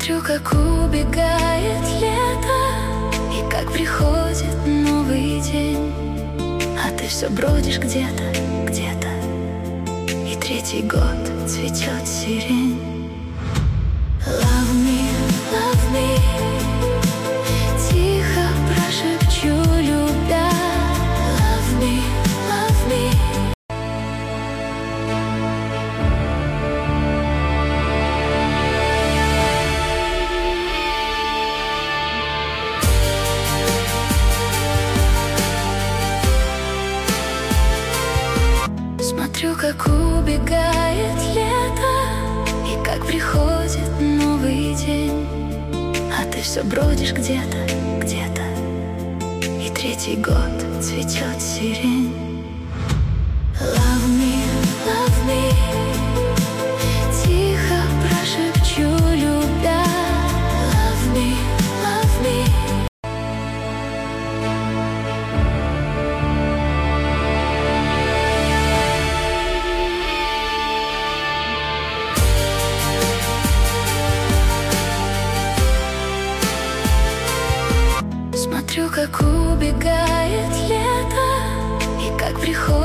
Смотрю, как убегает лето, и как приходит новый день. А ты все бродишь где-то, где-то, и третий год цветет сирень. Love me, тихо прошепчу, любя. Love me, love me. Смотрю, как убегает лето, и как приходит новый день. А ты все бродишь где-то, где-то, и третий год цветет сирень. Love me, тихо прошепчу, любя. Love me, love me. Смотрю, как убегает лето, и как приходит